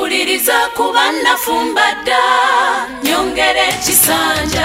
Uliriza kuba nafumba dda nyongera ekisanja.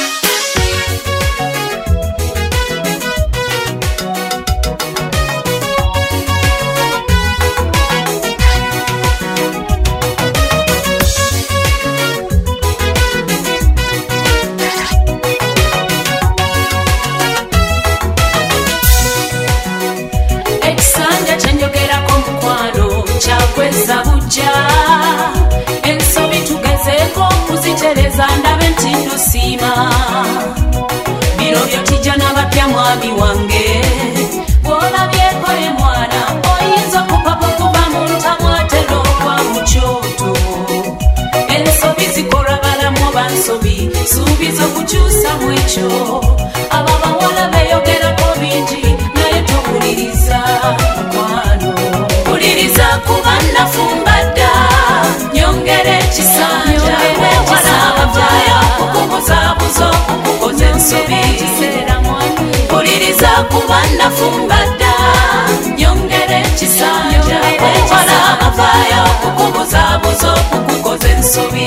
Ekisanja kyenjogerako mukwano kyakweza bujja. Ensobi tugezeeko okuzitereza ndabe nti nosiima. Bino byotijja n'abapya mwami wange. Bw'olabyeko ye mwana oyinza okupapa okuva mu ntamwatero okwa mu kyoto. Ensobi zikolwa balamu oba nsobi suubiza okukyusa mu ekyo. Abo abawala beeyogerako bingi naye towuliriza mukwano. Wuliriza kuba nafumba dda nyongera ekisanja. Wewala abavaayo okukubuzaabuza okukukoza ensobi. Wuliriza kuba nafumba dda nyongera ekisanja. Wewala abavaayo okukubuzaabuza okukukoza ensobi.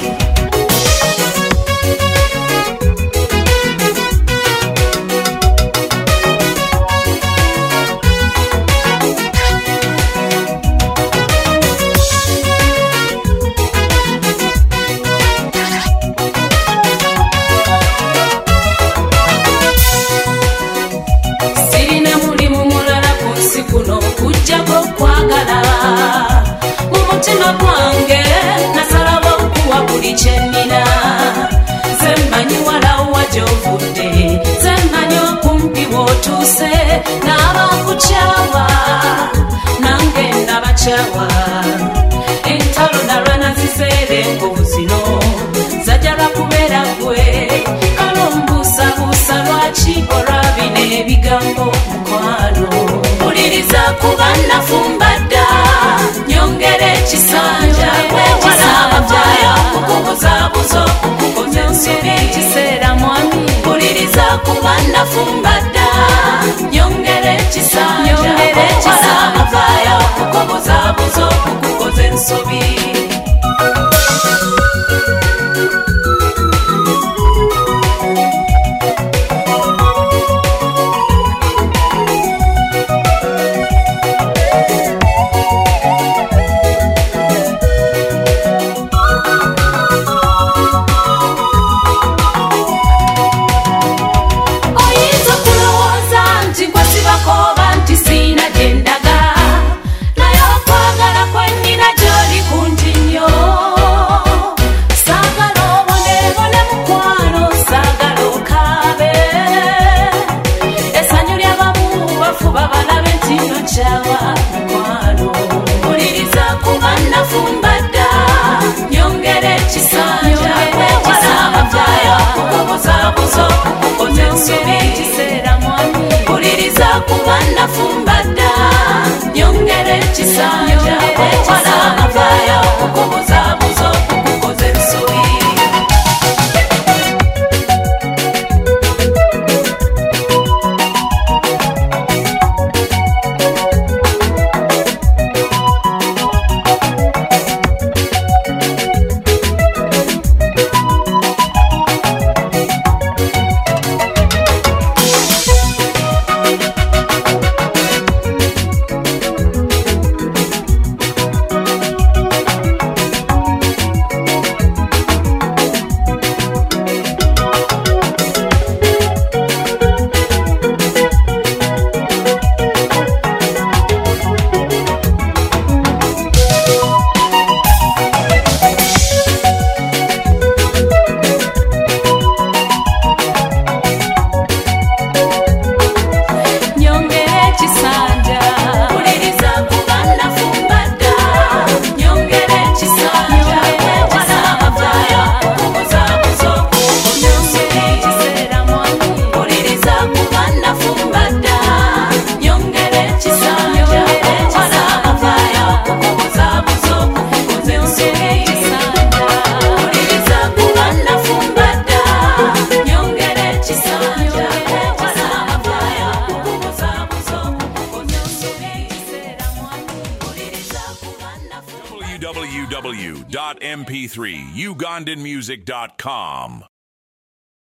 Mutima gwange nasalawo okuwa buli kyennina. Zemmanyi walawa gy'ovudde, zemmanyi okumpi w'otuuse. N'abakukyawa nange ndabakyawa. Entalo nalwana zizeere enkovu zino zajala kubeera ggwe. Kale ombuusabuusa lwaki olwabina ebigambo mukwano. Wuliriza kuba nafumba dda nyongera ekisanja. Wewala abavaayo okukubuzaabuza okukukoza ensobi. Wuliriza kuba nafumba dda nyongera ekisanja. Wewala abavaayo okukubuzaabuza okukukoza ensobi. Wuliriza kuba nafumba dda nyongera ekisanja. Wewala abavaayo okukubuzaabuza okukukoza ensobi. Wuliriza kuba nafumba dda nyongera ekisanja. Wewala abavaayo okukubuzaabuza okukukoza ensobi. www.mp3ugandanmusic.com.